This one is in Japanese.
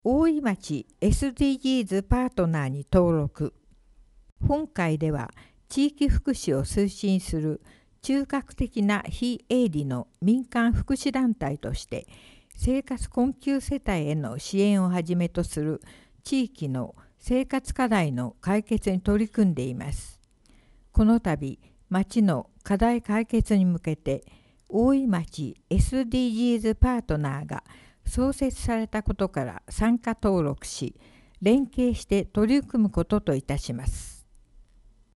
大井町 SDGs パートナーに登録。本会では地域福祉を推進する中核的な非営利の民間福祉団体として生活困窮世帯への支援をはじめとする地域の生活課題の解決に取り組んでいます。この度、町の課題解決に向けて大井町 SDGs パートナーが創設されたことから参加登録し、連携して取り組むことといたします。